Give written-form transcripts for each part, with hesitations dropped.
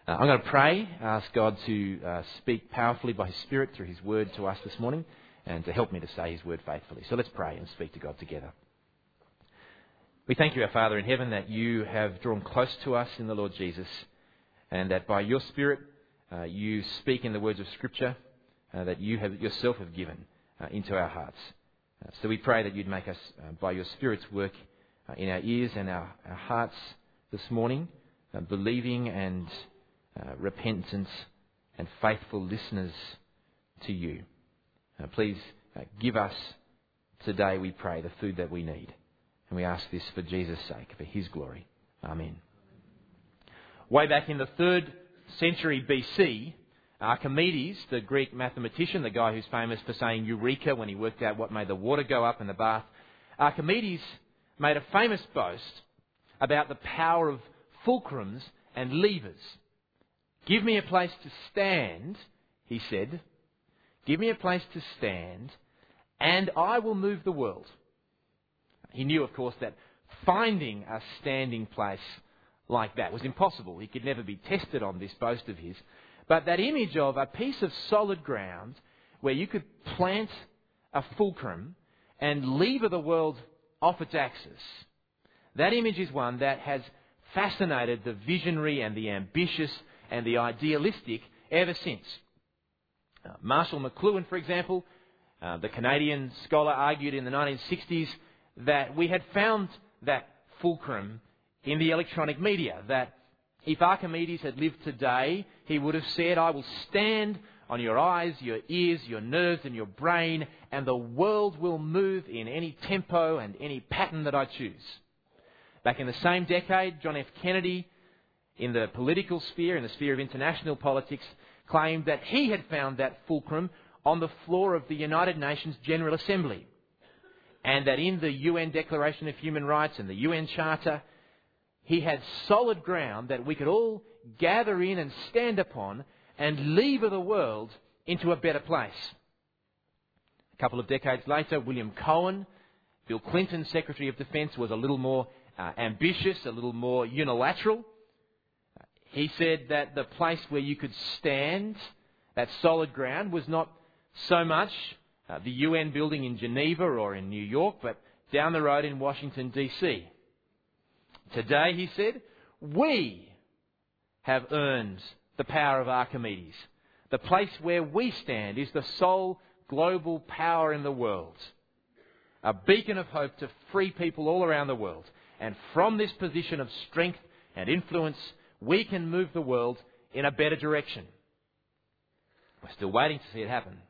I'm going to pray, ask God to speak powerfully by His Spirit through His Word to us this morning and to help me to say His Word faithfully. So let's pray and speak to God together. We thank you, our Father in heaven, that you have drawn close to us in the Lord Jesus and that by your Spirit you speak in the words of Scripture that you have yourself have given into our hearts. So we pray that you'd make us, by your Spirit's work in our ears and our hearts this morning, believing and repentant and faithful listeners to you. Please give us today, we pray, the food that we need. And we ask this for Jesus' sake, for His glory. Amen. Way back in the 3rd century BC, Archimedes, the Greek mathematician, the guy who's famous for saying Eureka when he worked out what made the water go up in the bath, Archimedes made a famous boast about the power of fulcrums and levers. Give me a place to stand, he said. Give me a place to stand, and I will move the world. He knew, of course, that finding a standing place like that was impossible. He could never be tested on this boast of his. But that image of a piece of solid ground where you could plant a fulcrum and lever the world off its axis, that image is one that has fascinated the visionary and the ambitious and the idealistic ever since. Marshall McLuhan, for example, the Canadian scholar, argued in the 1960s that we had found that fulcrum in the electronic media, that if Archimedes had lived today, he would have said, I will stand on your eyes, your ears, your nerves and your brain, and the world will move in any tempo and any pattern that I choose. Back in the same decade, John F. Kennedy, in the political sphere, in the sphere of international politics, claimed that he had found that fulcrum on the floor of the United Nations General Assembly, and that in the UN Declaration of Human Rights and the UN Charter, he had solid ground that we could all gather in and stand upon and lever the world into a better place. A couple of decades later, William Cohen, Bill Clinton's Secretary of Defence, was a little more ambitious, a little more unilateral. He said that the place where you could stand, that solid ground, was not so much the UN building in Geneva or in New York, but down the road in Washington, D.C. Today, he said, we have earned the power of Archimedes. The place where we stand is the sole global power in the world, a beacon of hope to free people all around the world. And from this position of strength and influence, we can move the world in a better direction. We're still waiting to see it happen.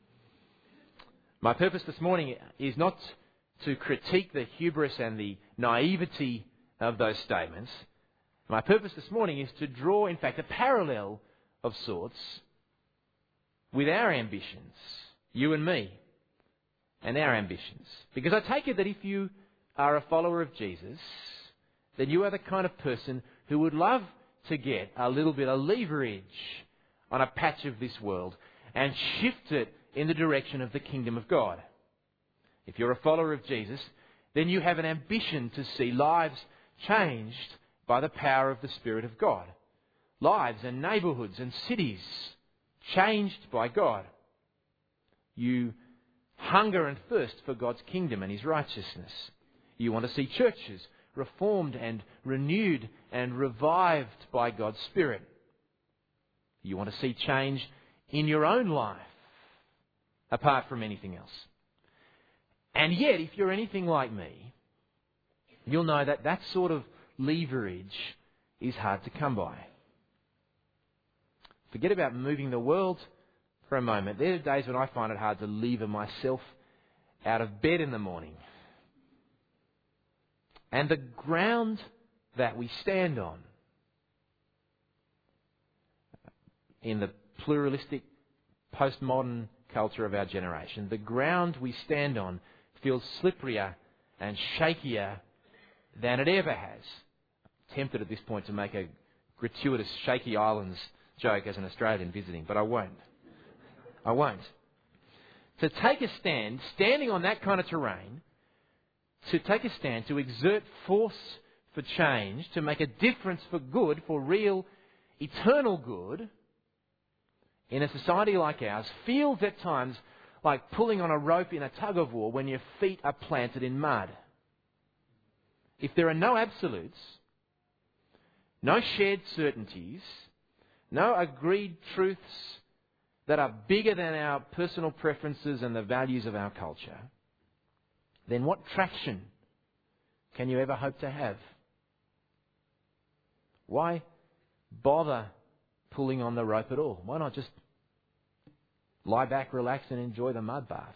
My purpose this morning is not to critique the hubris and the naivety of those statements. My purpose this morning is to draw, in fact, a parallel of sorts with our ambitions, you and me, and our ambitions. Because I take it that if you are a follower of Jesus, then you are the kind of person who would love to get a little bit of leverage on a patch of this world and shift it in the direction of the kingdom of God. If you're a follower of Jesus, then you have an ambition to see lives changed by the power of the Spirit of God. Lives and neighbourhoods and cities changed by God. You hunger and thirst for God's kingdom and His righteousness. You want to see churches reformed and renewed and revived by God's Spirit. You want to see change in your own life, apart from anything else. And yet, if you're anything like me, you'll know that that sort of leverage is hard to come by. Forget about moving the world for a moment. There are days when I find it hard to lever myself out of bed in the morning. And the ground that we stand on in the pluralistic, postmodern culture of our generation, the ground we stand on feels slipperier and shakier than it ever has. I'm tempted at this point to make a gratuitous Shaky Islands joke as an Australian visiting, but I won't. To take a stand, standing on that kind of terrain, to take a stand, to exert force for change, to make a difference for good, for real eternal good in a society like ours feels at times like pulling on a rope in a tug of war when your feet are planted in mud. If there are no absolutes, no shared certainties, no agreed truths that are bigger than our personal preferences and the values of our culture, then what traction can you ever hope to have? Why bother pulling on the rope at all? Why not just lie back, relax and enjoy the mud bath?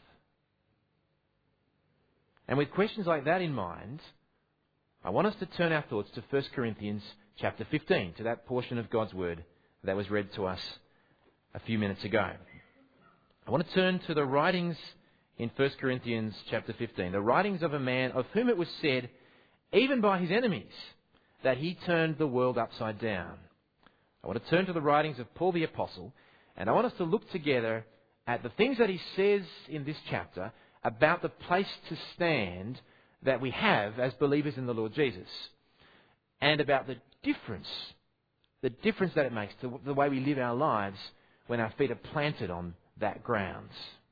And with questions like that in mind, I want us to turn our thoughts to 1 Corinthians chapter 15, to that portion of God's Word that was read to us a few minutes ago. I want to turn to the writings in 1 Corinthians chapter 15, the writings of a man of whom it was said, even by his enemies, that he turned the world upside down. I want to turn to the writings of Paul the Apostle, and I want us to look together at the things that he says in this chapter about the place to stand that we have as believers in the Lord Jesus, and about the difference that it makes to the way we live our lives when our feet are planted on that ground.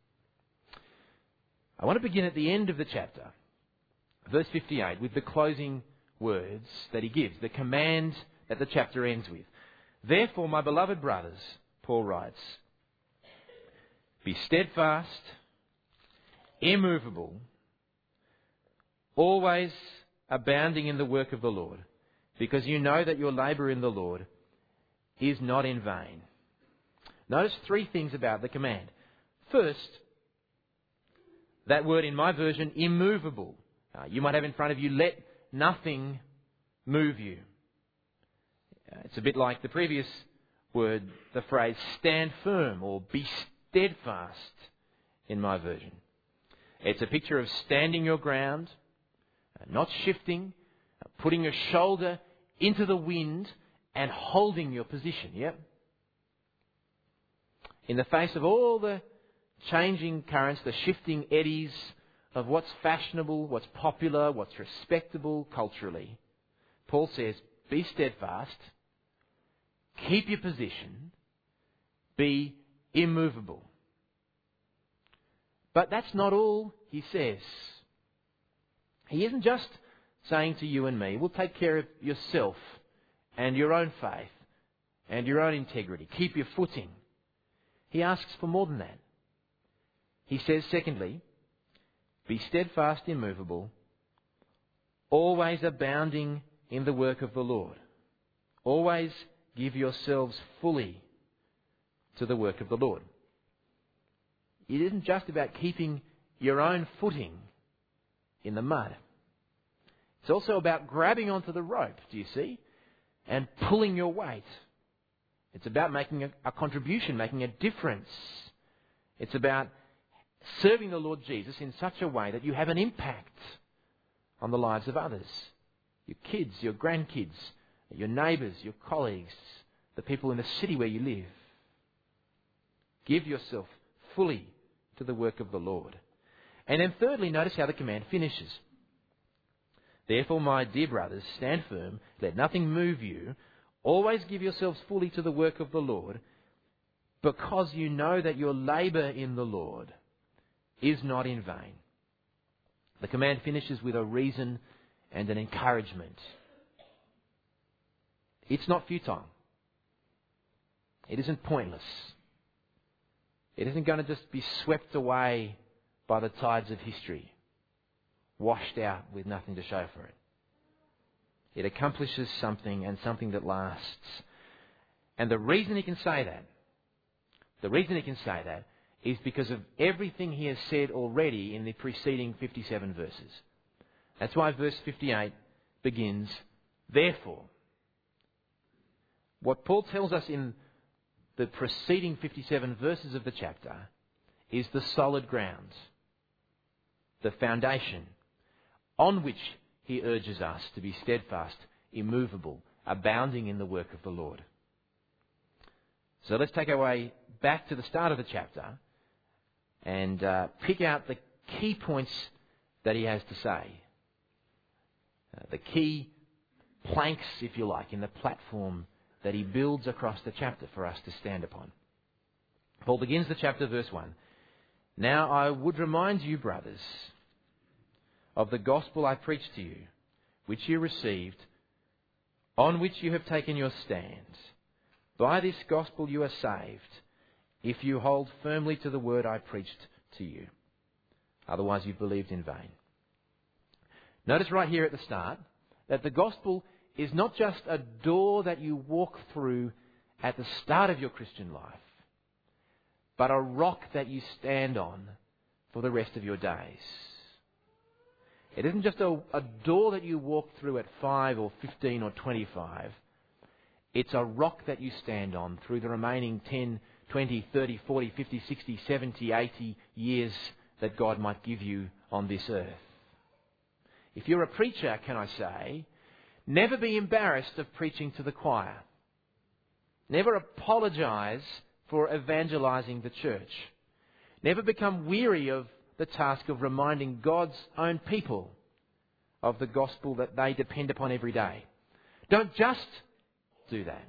I want to begin at the end of the chapter, verse 58, with the closing words that he gives, the command that the chapter ends with. Therefore, my beloved brothers, Paul writes, be steadfast, immovable, always abounding in the work of the Lord, because you know that your labour in the Lord is not in vain. Notice three things about the command. First, that word in my version, immovable. You might have in front of you, let nothing move you. It's a bit like the previous word, the phrase, stand firm or be steadfast in my version. It's a picture of standing your ground, not shifting, putting your shoulder into the wind and holding your position. Yep. In the face of all the changing currents, the shifting eddies of what's fashionable, what's popular, what's respectable culturally, Paul says, be steadfast, keep your position, be immovable. But that's not all he says. He isn't just saying to you and me, we'll take care of yourself and your own faith and your own integrity. Keep your footing. He asks for more than that. He says, secondly, be steadfast, immovable, always abounding in the work of the Lord. Always give yourselves fully to the work of the Lord. It isn't just about keeping your own footing in the mud. It's also about grabbing onto the rope, do you see? And pulling your weight. It's about making a contribution, making a difference. It's about serving the Lord Jesus in such a way that you have an impact on the lives of others. Your kids, your grandkids, your neighbours, your colleagues, the people in the city where you live. Give yourself fully to the work of the Lord. And then thirdly, notice how the command finishes. Therefore, my dear brothers, stand firm, let nothing move you. Always give yourselves fully to the work of the Lord, because you know that your labour in the Lord is not in vain. The command finishes with a reason and an encouragement. It's not futile. It isn't pointless. It isn't going to just be swept away by the tides of history, washed out with nothing to show for it. It accomplishes something, and something that lasts. And the reason he can say that is because of everything he has said already in the preceding 57 verses. That's why verse 58 begins, therefore. What Paul tells us in the preceding 57 verses of the chapter is the solid ground, the foundation on which he urges us to be steadfast, immovable, abounding in the work of the Lord. So let's take our way back to the start of the chapter and pick out the key points that he has to say. The key planks, if you like, in the platform that he builds across the chapter for us to stand upon. Paul begins the chapter, verse 1. Now I would remind you, brothers, of the gospel I preached to you, which you received, on which you have taken your stand. By this gospel you are saved, if you hold firmly to the word I preached to you. Otherwise you've believed in vain. Notice right here at the start that the gospel is not just a door that you walk through at the start of your Christian life, but a rock that you stand on for the rest of your days. It isn't just a door that you walk through at 5 or 15 or 25. It's a rock that you stand on through the remaining 10, 20, 30, 40, 50, 60, 70, 80 years that God might give you on this earth. If you're a preacher, can I say, never be embarrassed of preaching to the choir. Never apologise for evangelising the church. Never become weary of the task of reminding God's own people of the gospel that they depend upon every day. Don't just do that.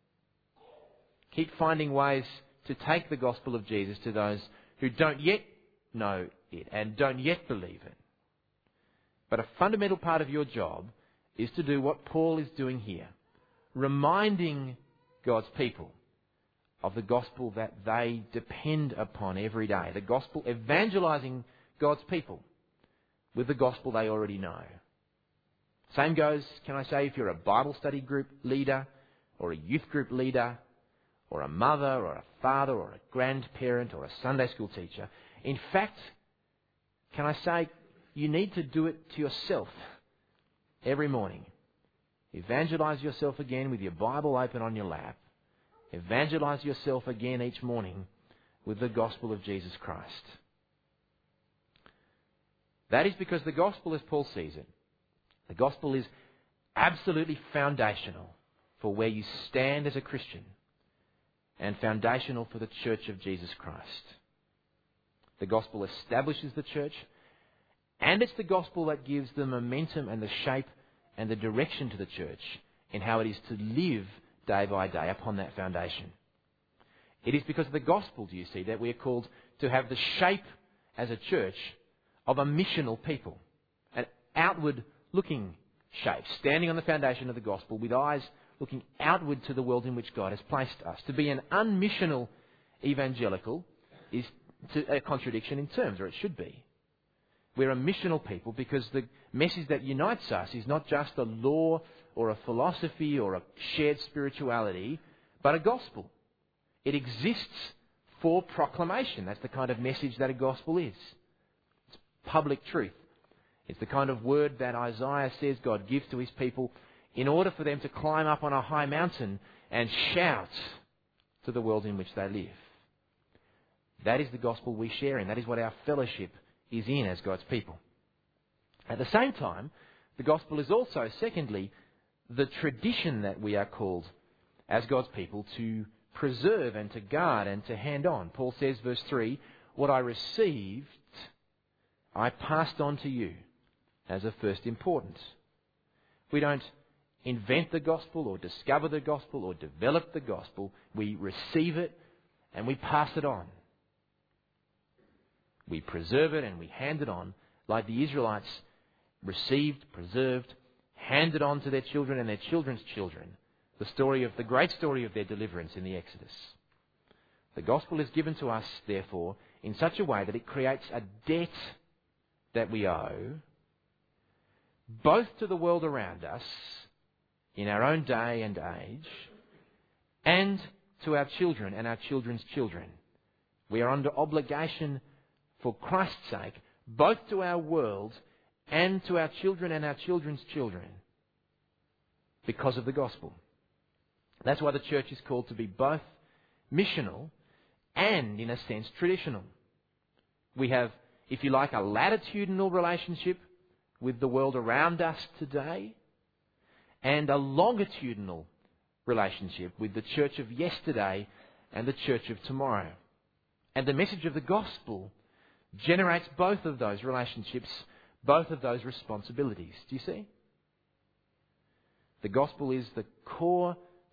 Keep finding ways to take the gospel of Jesus to those who don't yet know it and don't yet believe it. But a fundamental part of your job is to do what Paul is doing here, reminding God's people of the gospel that they depend upon every day. The gospel, evangelising God's people with the gospel they already know. Same goes, can I say, if you're a Bible study group leader or a youth group leader or a mother or a father or a grandparent or a Sunday school teacher. In fact, can I say, you need to do it to yourself every morning. Evangelise yourself again with your Bible open on your lap. Evangelise yourself again each morning with the gospel of Jesus Christ. That is because the gospel, as Paul sees it, the gospel is absolutely foundational for where you stand as a Christian and foundational for the church of Jesus Christ. The gospel establishes the church, and it's the gospel that gives the momentum and the shape and the direction to the church in how it is to live day by day upon that foundation. It is because of the gospel, do you see, that we are called to have the shape as a church of a missional people, an outward-looking shape, standing on the foundation of the gospel with eyes looking outward to the world in which God has placed us. To be an unmissional evangelical is a contradiction in terms, or it should be. We're a missional people because the message that unites us is not just a law or a philosophy or a shared spirituality, but a gospel. It exists for proclamation. That's the kind of message that a gospel is. It's public truth. It's the kind of word that Isaiah says God gives to his people in order for them to climb up on a high mountain and shout to the world in which they live. That is the gospel we share in. That is what our fellowship is in as God's people. At the same time, the gospel is also, secondly, the tradition that we are called as God's people to preserve and to guard and to hand on. Paul says, verse 3, what I received, I passed on to you as of first importance. We don't invent the gospel or discover the gospel or develop the gospel. We receive it and we pass it on. We preserve it and we hand it on like the Israelites received, preserved, handed on to their children and their children's children. The great story of their deliverance in the Exodus. The gospel is given to us, therefore, in such a way that it creates a debt that we owe, both to the world around us, in our own day and age, and to our children and our children's children. We are under obligation for Christ's sake, both to our world and to our children and our children's children, because of the gospel. That's why the church is called to be both missional and, in a sense, traditional. We have, if you like, a latitudinal relationship with the world around us today, and a longitudinal relationship with the church of yesterday and the church of tomorrow. And the message of the gospel generates both of those relationships, both of those responsibilities. Do you see? The gospel is the core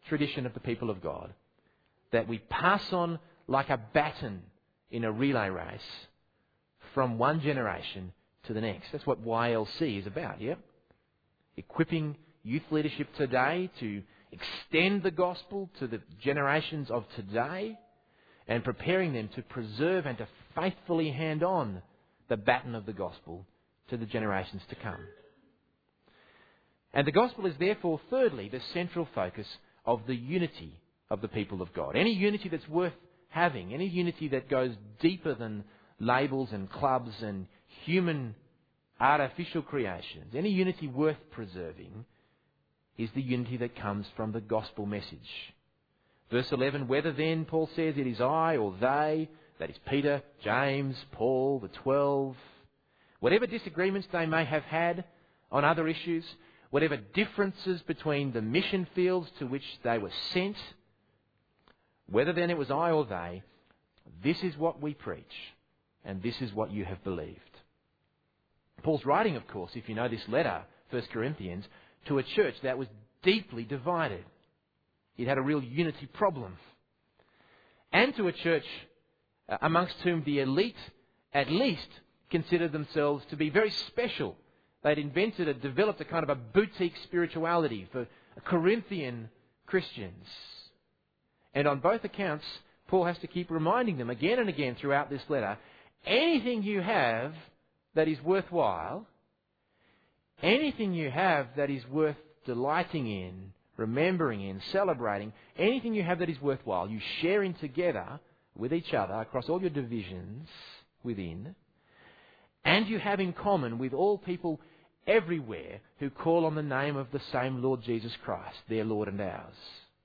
tradition of the people of God that we pass on like a baton in a relay race from one generation to the next. That's what YLC is about, yep? Equipping youth leadership today to extend the gospel to the generations of today and preparing them to preserve and to faithfully hand on the baton of the gospel to the generations to come. And the gospel is therefore, thirdly, the central focus of the unity of the people of God. Any unity that's worth having, any unity that goes deeper than labels and clubs and human artificial creations, any unity worth preserving is the unity that comes from the gospel message. Verse 11, whether then, Paul says, it is I or they, that is Peter, James, Paul, the 12, whatever disagreements they may have had on other issues, whatever differences between the mission fields to which they were sent, whether then it was I or they, this is what we preach, and this is what you have believed. Paul's writing, of course, if you know this letter, 1 Corinthians, to a church that was deeply divided. It had a real unity problem. And to a church amongst whom the elite, at least, considered themselves to be very special. They'd developed a kind of a boutique spirituality for Corinthian Christians. And on both accounts, Paul has to keep reminding them again and again throughout this letter, anything you have that is worthwhile, anything you have that is worth delighting in, remembering in, celebrating, anything you have that is worthwhile, you share in together with each other across all your divisions within, and you have in common with all people everywhere who call on the name of the same Lord Jesus Christ, their Lord and ours.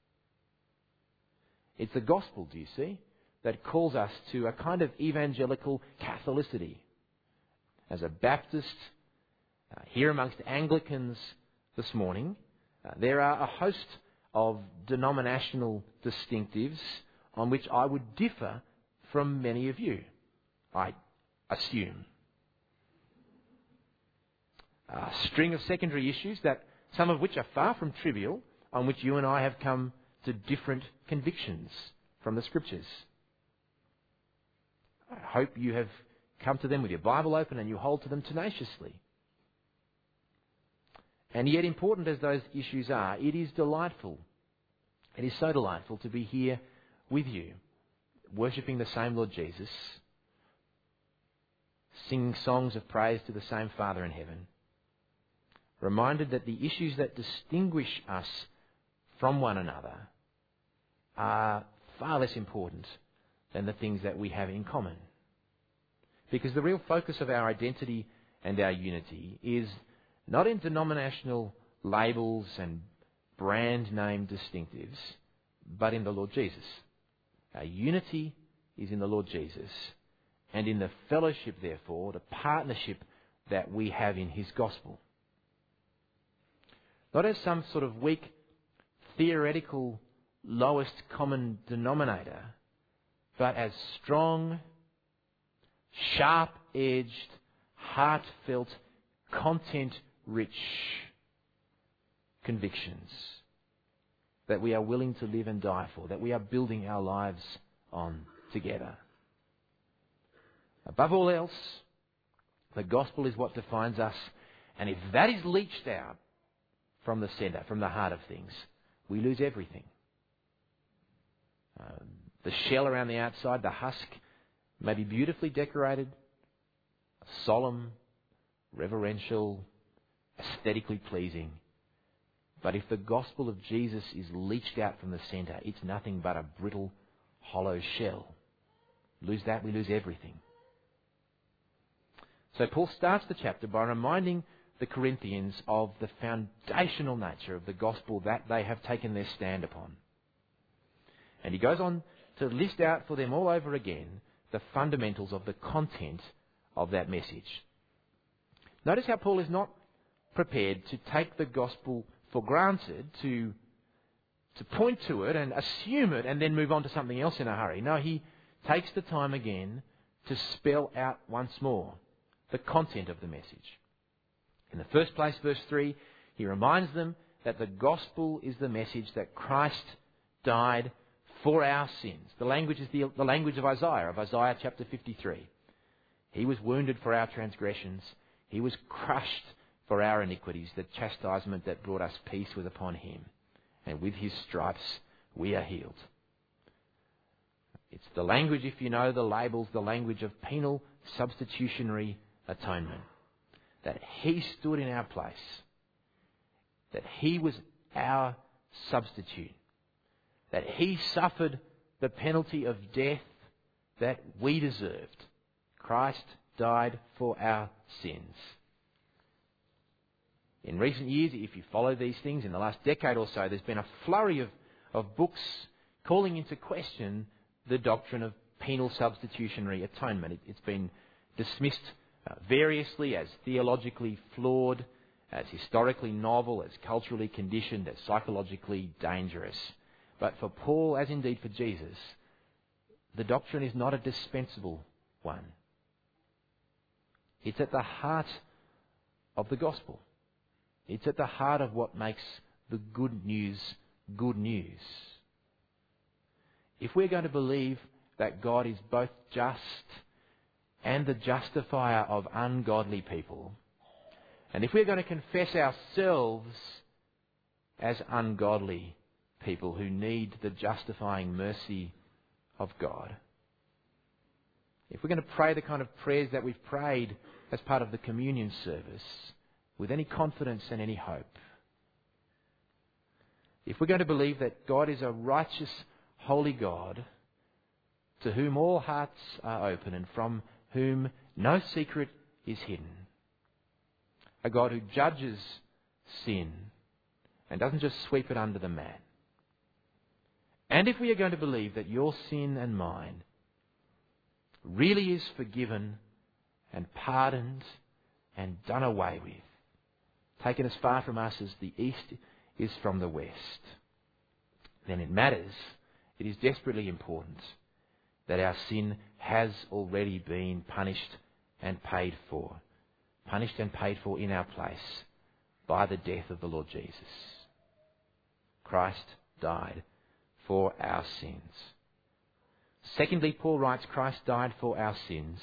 It's the gospel, do you see, that calls us to a kind of evangelical Catholicity. As a Baptist, here amongst Anglicans this morning, there are a host of denominational distinctives on which I would differ from many of you, I assume. A string of secondary issues, that some of which are far from trivial, on which you and I have come to different convictions from the Scriptures. I hope you have come to them with your Bible open and you hold to them tenaciously. And yet, important as those issues are, it is delightful. It is so delightful to be here with you, worshipping the same Lord Jesus, singing songs of praise to the same Father in heaven, reminded that the issues that distinguish us from one another are far less important than the things that we have in common. Because the real focus of our identity and our unity is not in denominational labels and brand name distinctives, but in the Lord Jesus. Our unity is in the Lord Jesus, and in the fellowship, therefore, the partnership that we have in His gospel. Not as some sort of weak, theoretical, lowest common denominator, but as strong, sharp-edged, heartfelt, content-rich convictions that we are willing to live and die for, that we are building our lives on together. Above all else, the gospel is what defines us, and if that is leached out from the centre, from the heart of things, we lose everything. The shell around the outside, the husk, may be beautifully decorated, solemn, reverential, aesthetically pleasing. But if the gospel of Jesus is leached out from the centre, it's nothing but a brittle, hollow shell. Lose that, we lose everything. So Paul starts the chapter by reminding the Corinthians of the foundational nature of the gospel that they have taken their stand upon. And he goes on to list out for them all over again the fundamentals of the content of that message. Notice how Paul is not prepared to take the gospel for granted, to point to it and assume it and then move on to something else in a hurry. No, he takes the time again to spell out once more the content of the message. In the first place, verse 3, he reminds them that the gospel is the message that Christ died for our sins. The language is the language of Isaiah chapter 53. He was wounded for our transgressions. He was crushed for our iniquities. The chastisement that brought us peace was upon him. And with his stripes we are healed. It's the language, if you know the labels, the language of penal substitutionary atonement. That he stood in our place. That he was our substitute. That he suffered the penalty of death that we deserved. Christ died for our sins. In recent years, if you follow these things, in the last decade or so, there's been a flurry of books calling into question the doctrine of penal substitutionary atonement. It's been dismissed variously as theologically flawed, as historically novel, as culturally conditioned, as psychologically dangerous. But for Paul, as indeed for Jesus, the doctrine is not a dispensable one. It's at the heart of the gospel. It's at the heart of what makes the good news good news. If we're going to believe that God is both just and the justifier of ungodly people, and if we're going to confess ourselves as ungodly people who need the justifying mercy of God, if we're going to pray the kind of prayers that we've prayed as part of the communion service with any confidence and any hope, if we're going to believe that God is a righteous, holy God to whom all hearts are open and from whom no secret is hidden, a God who judges sin and doesn't just sweep it under the mat, and if we are going to believe that your sin and mine really is forgiven and pardoned and done away with, taken as far from us as the east is from the west, then it matters, it is desperately important that our sin has already been punished and paid for. Punished and paid for in our place by the death of the Lord Jesus. Christ died for our sins. Secondly, Paul writes, Christ died for our sins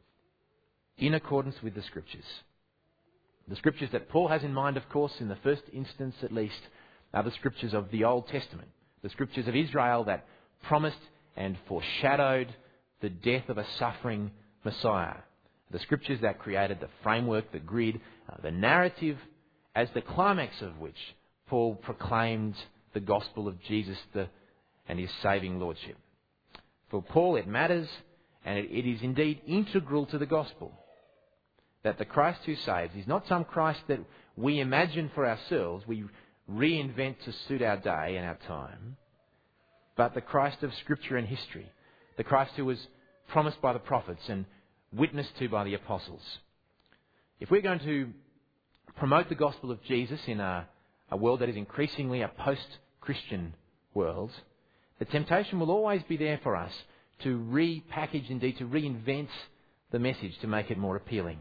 in accordance with the Scriptures. The Scriptures that Paul has in mind, of course, in the first instance at least, are the Scriptures of the Old Testament. The Scriptures of Israel that promised and foreshadowed the death of a suffering Messiah. The Scriptures that created the framework, the grid, the narrative, as the climax of which Paul proclaimed the gospel of Jesus and his saving lordship. For Paul it matters, and it is indeed integral to the gospel, that the Christ who saves is not some Christ that we imagine for ourselves, we reinvent to suit our day and our time, but the Christ of Scripture and history, the Christ who was promised by the prophets and witnessed to by the apostles. If we're going to promote the gospel of Jesus in a world that is increasingly a post-Christian world, the temptation will always be there for us to repackage, indeed to reinvent the message to make it more appealing.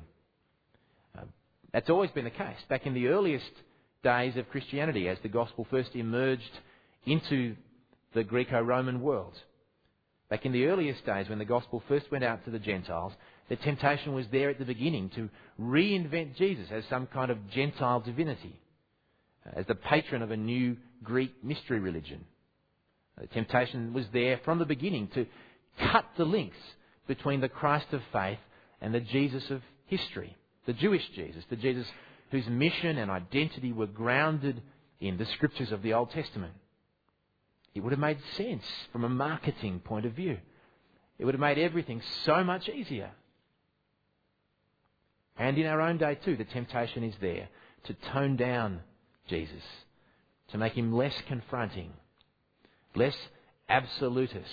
That's always been the case. Back in the earliest days of Christianity, as the gospel first emerged into the Greco-Roman world, back in the earliest days when the gospel first went out to the Gentiles, the temptation was there at the beginning to reinvent Jesus as some kind of Gentile divinity, as the patron of a new Greek mystery religion. The temptation was there from the beginning to cut the links between the Christ of faith and the Jesus of history, the Jewish Jesus, the Jesus whose mission and identity were grounded in the Scriptures of the Old Testament. It would have made sense from a marketing point of view. It would have made everything so much easier. And in our own day too, the temptation is there to tone down Jesus, to make him less confronting, less absolutist,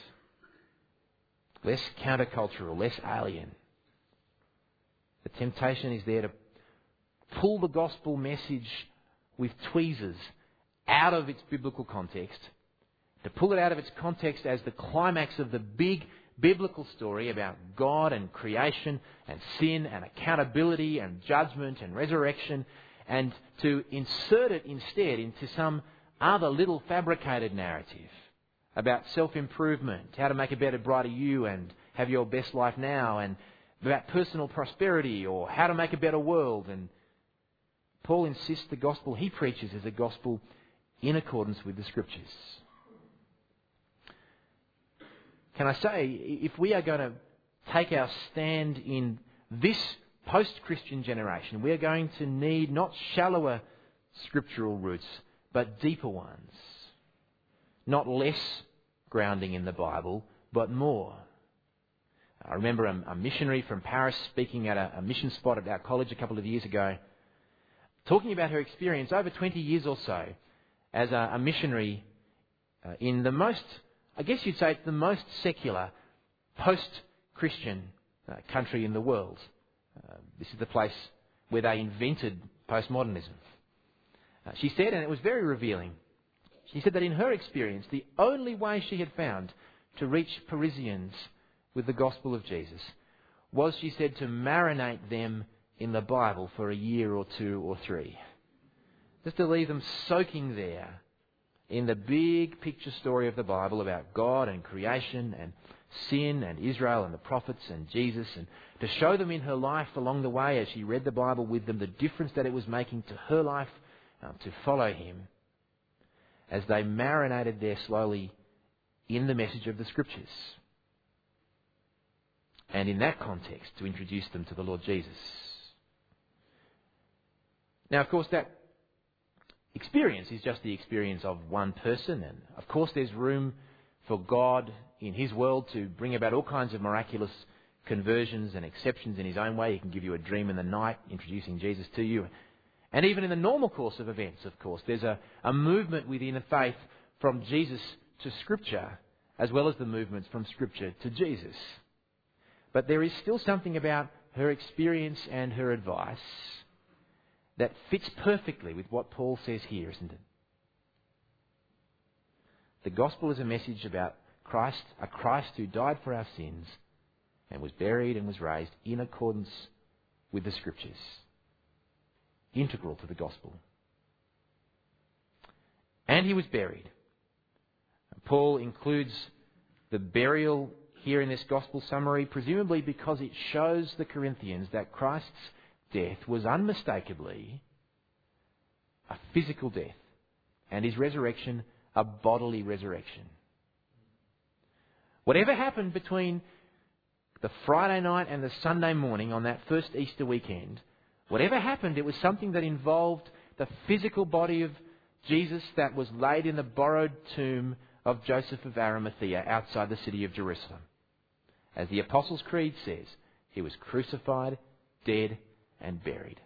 less countercultural, less alien. The temptation is there to pull the gospel message with tweezers out of its biblical context, to pull it out of its context as the climax of the big biblical story about God and creation and sin and accountability and judgment and resurrection, and to insert it instead into some other little fabricated narrative about self-improvement, how to make a better, brighter you and have your best life now, and about personal prosperity or how to make a better world. And Paul insists the gospel he preaches is a gospel in accordance with the Scriptures. Can I say, if we are going to take our stand in this post-Christian generation, we are going to need not shallower scriptural roots, but deeper ones. Not less grounding in the Bible, but more. I remember a missionary from Paris speaking at a mission spot at our college a couple of years ago, talking about her experience over 20 years or so as a missionary in the most, I guess you'd say, it's the most secular, post-Christian country in the world. This is the place where they invented postmodernism. She said, and it was very revealing, she said that in her experience, the only way she had found to reach Parisians with the gospel of Jesus was, she said, to marinate them in the Bible for a year or 2 or 3. Just to leave them soaking there in the big picture story of the Bible about God and creation and sin and Israel and the prophets and Jesus, and to show them in her life along the way as she read the Bible with them the difference that it was making to her life to follow Him as they marinated there slowly in the message of the Scriptures. And in that context, to introduce them to the Lord Jesus. Now, of course, that experience is just the experience of one person, and of course there's room for God in His world to bring about all kinds of miraculous conversions and exceptions in His own way. He can give you a dream in the night, introducing Jesus to you. And even in the normal course of events, of course, there's a movement within the faith from Jesus to Scripture, as well as the movements from Scripture to Jesus. But there is still something about her experience and her advice that fits perfectly with what Paul says here, isn't it? The gospel is a message about Christ, a Christ who died for our sins and was buried and was raised in accordance with the Scriptures. Integral to the gospel. And He was buried. Paul includes the burial here in this gospel summary, presumably because it shows the Corinthians that Christ's death was unmistakably a physical death, and His resurrection a bodily resurrection. Whatever happened between the Friday night and the Sunday morning on that first Easter weekend, whatever happened, it was something that involved the physical body of Jesus that was laid in the borrowed tomb of Joseph of Arimathea outside the city of Jerusalem. As the Apostles' Creed says, He was crucified, dead, and buried.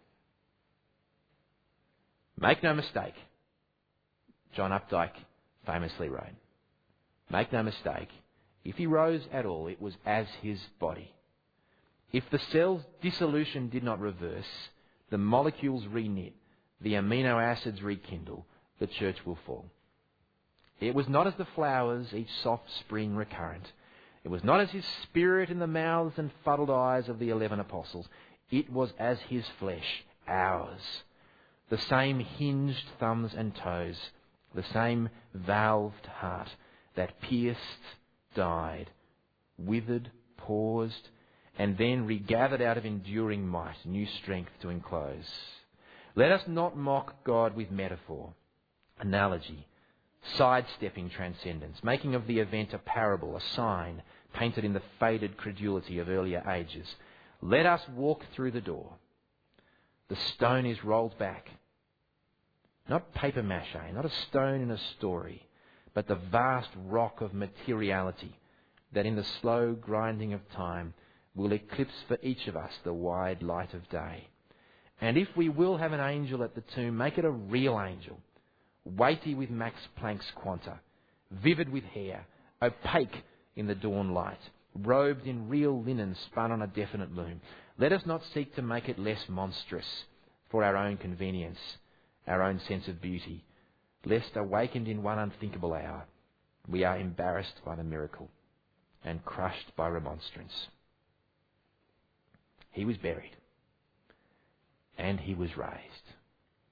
Make no mistake, John Updike famously wrote, make no mistake, if He rose at all, it was as His body. If the cell's dissolution did not reverse, the molecules reknit, the amino acids rekindle, the church will fall. It was not as the flowers, each soft spring recurrent. It was not as His spirit in the mouths and fuddled eyes of the 11 apostles. It was as His flesh, ours. The same hinged thumbs and toes, the same valved heart that pierced, died, withered, paused, and then regathered out of enduring might, new strength to enclose. Let us not mock God with metaphor, analogy, sidestepping transcendence, making of the event a parable, a sign, painted in the faded credulity of earlier ages. Let us walk through the door. The stone is rolled back. Not paper mache, not a stone in a story, but the vast rock of materiality that in the slow grinding of time will eclipse for each of us the wide light of day. And if we will have an angel at the tomb, make it a real angel, weighty with Max Planck's quanta, vivid with hair, opaque in the dawn light, robed in real linen spun on a definite loom. Let us not seek to make it less monstrous for our own convenience, our own sense of beauty, lest awakened in one unthinkable hour, we are embarrassed by the miracle and crushed by remonstrance. He was buried, and He was raised.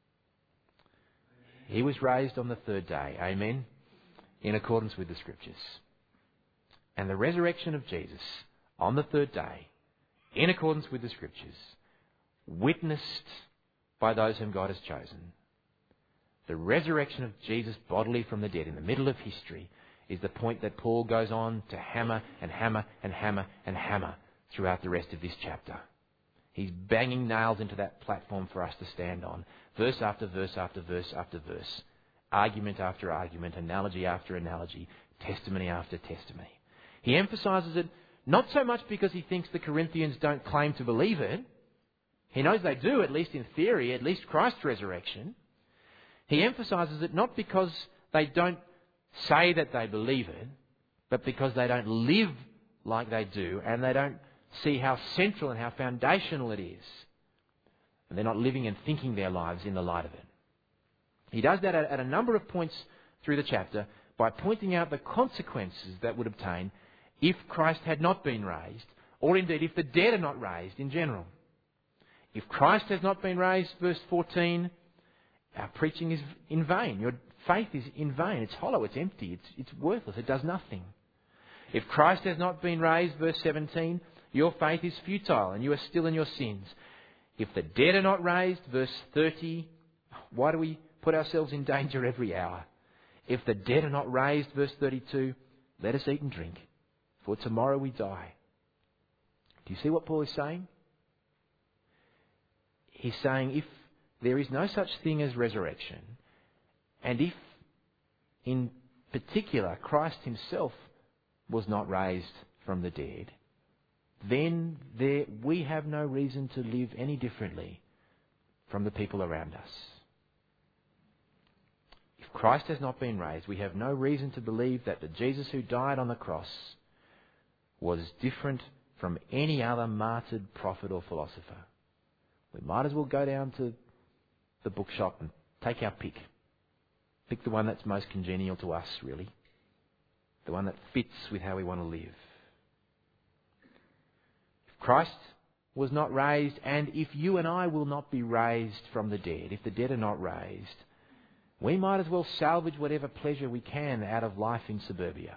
He was raised on the third day. Amen. In accordance with the Scriptures. And the resurrection of Jesus on the third day, in accordance with the Scriptures, witnessed by those whom God has chosen. The resurrection of Jesus bodily from the dead in the middle of history is the point that Paul goes on to hammer and hammer and hammer and hammer throughout the rest of this chapter. He's banging nails into that platform for us to stand on. Verse after verse after verse after verse. Argument after argument, analogy after analogy, testimony after testimony. He emphasises it not so much because he thinks the Corinthians don't claim to believe it. He knows they do, at least in theory, at least Christ's resurrection. He emphasises it not because they don't say that they believe it, but because they don't live like they do, and they don't see how central and how foundational it is. And they're not living and thinking their lives in the light of it. He does that at a number of points through the chapter by pointing out the consequences that would obtain if Christ had not been raised, or indeed if the dead are not raised in general. If Christ has not been raised, verse 14, our preaching is in vain. Your faith is in vain. It's hollow, it's empty, it's worthless, it does nothing. If Christ has not been raised, verse 17, your faith is futile and you are still in your sins. If the dead are not raised, verse 30, why do we put ourselves in danger every hour? If the dead are not raised, verse 32, let us eat and drink, for tomorrow we die. Do you see what Paul is saying? He's saying if there is no such thing as resurrection, and if, in particular, Christ himself was not raised from the dead, then we have no reason to live any differently from the people around us. If Christ has not been raised, we have no reason to believe that the Jesus who died on the cross was different from any other martyred prophet or philosopher. We might as well go down to the bookshop and take our pick. Pick the one that's most congenial to us, really. The one that fits with how we want to live. If Christ was not raised, and if you and I will not be raised from the dead, if the dead are not raised, we might as well salvage whatever pleasure we can out of life in suburbia.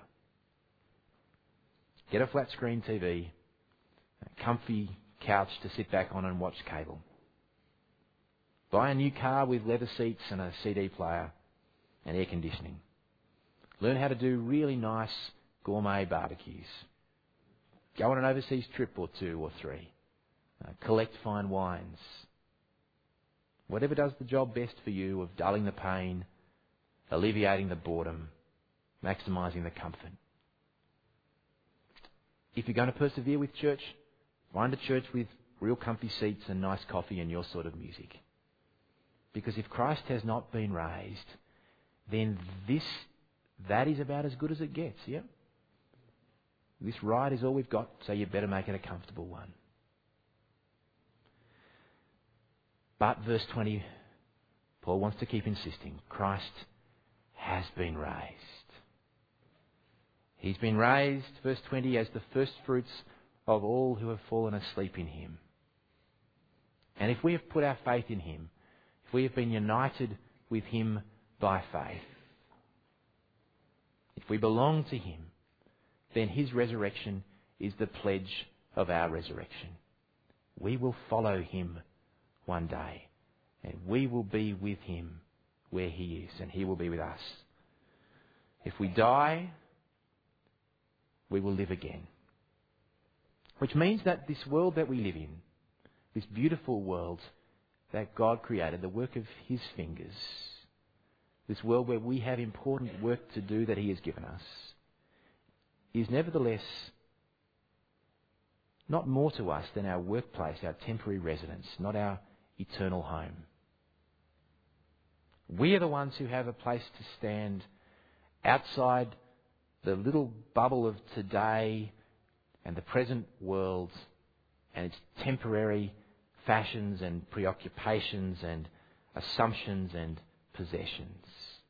Get a flat screen TV, a comfy couch to sit back on and watch cable. Buy a new car with leather seats and a CD player and air conditioning. Learn how to do really nice gourmet barbecues. Go on an overseas trip or 2 or 3. Collect fine wines. Whatever does the job best for you of dulling the pain, alleviating the boredom, maximising the comfort. If you're going to persevere with church, find a church with real comfy seats and nice coffee and your sort of music. Because if Christ has not been raised, then that is about as good as it gets, yeah? This ride is all we've got, so you better make it a comfortable one. But verse 20, Paul wants to keep insisting, Christ has been raised. He's been raised, verse 20, as the first fruits of all who have fallen asleep in him. And if we have put our faith in him, if we have been united with him by faith, if we belong to him, then his resurrection is the pledge of our resurrection. We will follow him one day, and we will be with him where he is, and he will be with us. If we die, we will live again. Which means that this world that we live in, this beautiful world that God created, the work of his fingers, this world where we have important work to do that he has given us, is nevertheless not more to us than our workplace, our temporary residence, not our eternal home. We are the ones who have a place to stand outside the little bubble of today and the present world and its temporary fashions and preoccupations and assumptions and possessions.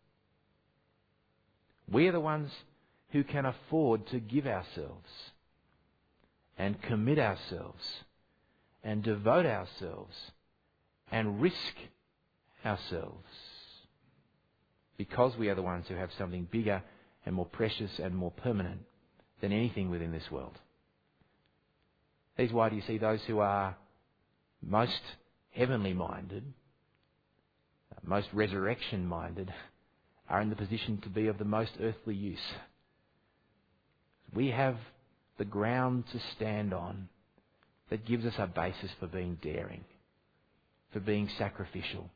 We are the ones who can afford to give ourselves and commit ourselves and devote ourselves and risk ourselves because we are the ones who have something bigger and more precious and more permanent than anything within this world. That is why do you see those who are most heavenly minded, most resurrection minded, are in the position to be of the most earthly use. We have the ground to stand on that gives us a basis for being daring, for being sacrificial,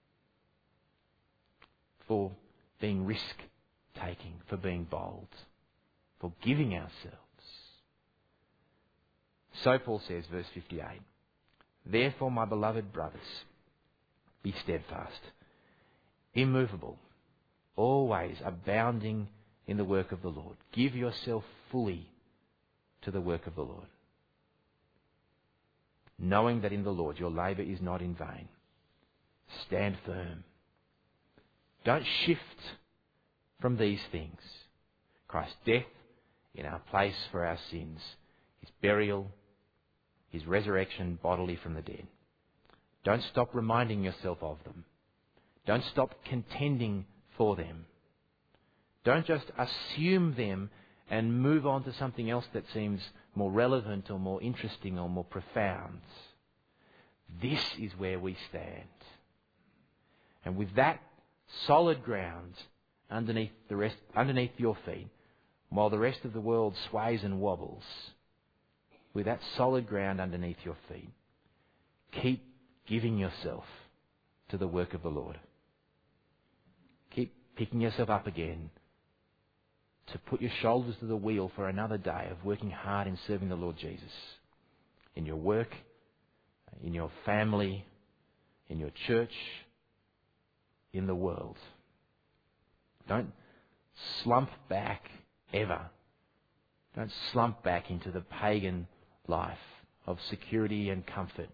for being risk-taking, for being bold, for giving ourselves. So Paul says, verse 58, "Therefore, my beloved brothers, be steadfast, immovable, always abounding in the work of the Lord. Give yourself fully to the work of the Lord, knowing that in the Lord your labour is not in vain. Stand firm. Don't shift from these things. Christ's death in our place for our sins, His burial, His resurrection bodily from the dead. Don't stop reminding yourself of them. Don't stop contending for them. Don't just assume them and move on to something else that seems more relevant or more interesting or more profound. This is where we stand. And with that solid ground underneath your feet, while the rest of the world sways and wobbles, with that solid ground underneath your feet, keep giving yourself to the work of the Lord. Keep picking yourself up again to put your shoulders to the wheel for another day of working hard in serving the Lord Jesus. In your work, in your family, in your church, in the world. Don't slump back ever. Don't slump back into the pagan life of security and comfort.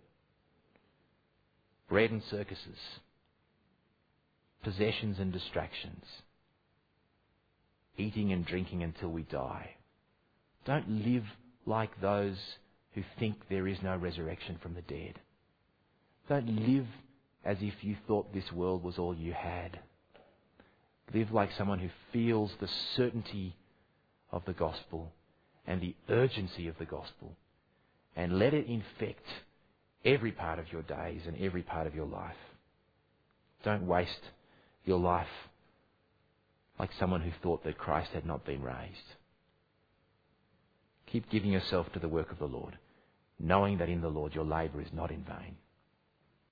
Bread and circuses. Possessions and distractions. Eating and drinking until we die. Don't live like those who think there is no resurrection from the dead. Don't live as if you thought this world was all you had. Live like someone who feels the certainty of the gospel and the urgency of the gospel, and let it infect every part of your days and every part of your life. Don't waste your life like someone who thought that Christ had not been raised. Keep giving yourself to the work of the Lord, knowing that in the Lord your labour is not in vain.